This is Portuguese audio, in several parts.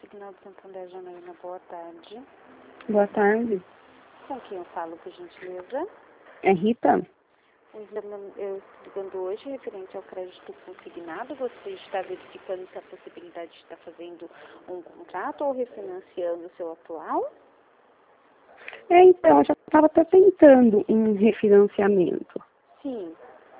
Signal de Santander, Janaína, boa tarde. Boa tarde. Com quem eu falo, por gentileza? É Rita? Eu estou ligando hoje referente ao crédito consignado. Você está verificando se a possibilidade de estar fazendo um contrato ou refinanciando o seu atual? Então, eu já estava até pensando em refinanciamento. Sim.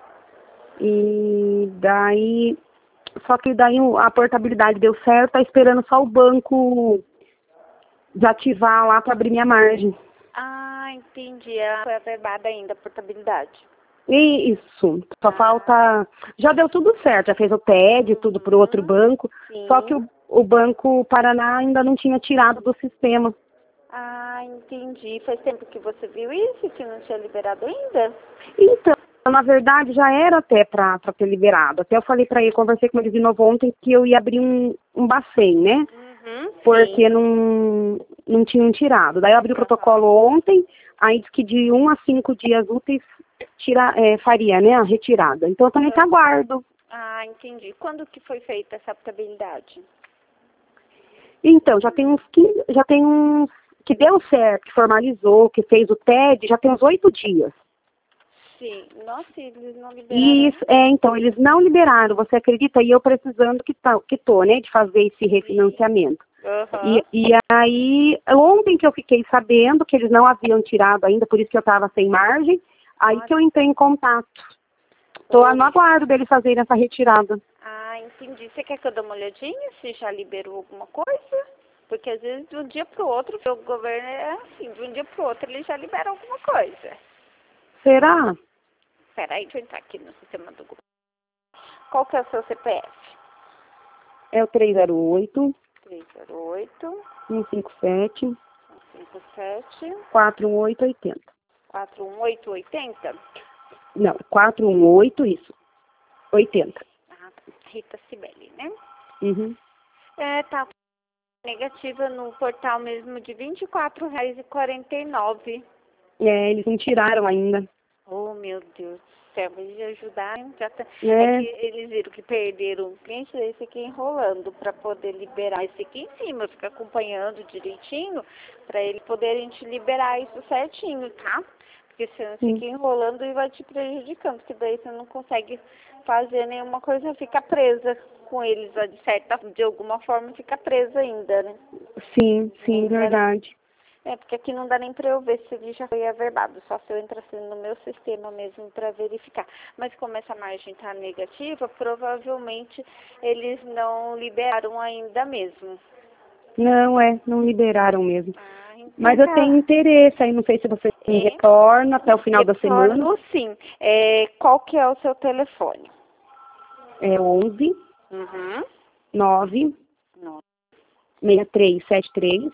E daí, só que daí a portabilidade deu certo, tá esperando só o banco desativar lá para abrir minha margem. Ah, entendi. Foi averbada ainda a portabilidade. Isso, só falta... Já deu tudo certo, já fez o TED, tudo para o outro banco, Sim. só que o Banco Paraná ainda não tinha tirado do sistema. Ah, entendi. Faz tempo que você viu isso, que não tinha liberado ainda? Então, na verdade, já era até para ter liberado. Até eu falei para ele, conversei com ele de novo ontem, que eu ia abrir um Bacen, né? Porque não tinham tirado. Daí eu abri o protocolo ontem, aí disse que de 1 a 5 dias úteis faria, né, a retirada. Então eu também te aguardo. Ah, entendi. Quando que foi feita essa portabilidade? Então, já tem uns que deu certo, que formalizou, que fez o TED, já tem uns 8 dias. Sim. Nossa, eles não liberaram. Isso, então, eles não liberaram, você acredita? E eu precisando que tô, né, de fazer esse refinanciamento. E aí, ontem que eu fiquei sabendo que eles não haviam tirado ainda, por isso que eu estava sem margem, aí que eu entrei em contato. Estou no aguardo deles fazerem essa retirada. Ah, entendi. Você quer que eu dê uma olhadinha se já liberou alguma coisa? Porque às vezes de um dia para o outro, o governo é assim, de um dia para o outro ele já libera alguma coisa. Será? Peraí, deixa eu entrar aqui no sistema do governo. Qual que é o seu CPF? É o 308 308 157 157 4880. 41880? Não, 418, isso. 80. Ah, Rita Cibele, né? Uhum. Tá negativa no portal mesmo de R$ 24,49. Eles não tiraram ainda. Oh, meu Deus do céu, eles ajudarem, já tá... É. que eles viram que perderam um cliente, daí fica enrolando para poder liberar esse aqui em cima, fica acompanhando direitinho, para eles poderem te liberar isso certinho, tá? Porque senão fica enrolando e vai te prejudicando, porque daí você não consegue fazer nenhuma coisa, fica presa com eles, de alguma forma fica presa ainda, né? Sim, verdade. Porque aqui não dá nem para eu ver se ele já foi averbado, só se eu entrar assim no meu sistema mesmo para verificar. Mas como essa margem está negativa, provavelmente eles não liberaram ainda mesmo. Não liberaram mesmo. Então Mas eu tenho interesse, aí não sei se você me retorna até o final da semana. Sim. Qual que é o seu telefone? É 11 9 6373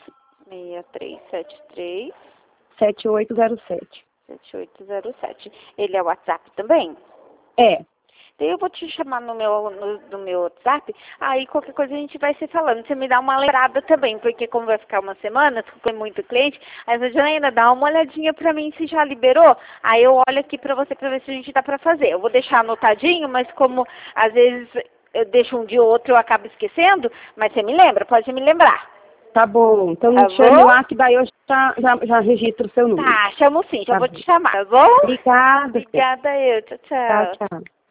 6373 7807. 7807. Ele é o WhatsApp também? É. Daí eu vou te chamar no meu WhatsApp, aí qualquer coisa a gente vai se falando. Você me dá uma lembrada também, porque como vai ficar uma semana, tem muito cliente, aí você ainda dá uma olhadinha pra mim se já liberou, aí eu olho aqui pra você pra ver se a gente dá pra fazer. Eu vou deixar anotadinho, mas como às vezes eu deixo um dia ou outro eu acabo esquecendo, mas você me lembra, pode me lembrar. Tá bom, então me chame lá que daí eu já registro o seu número. Tá, chamo sim, já vou te chamar, tá bom? Obrigada. Obrigada eu, tchau. Tchau, tchau.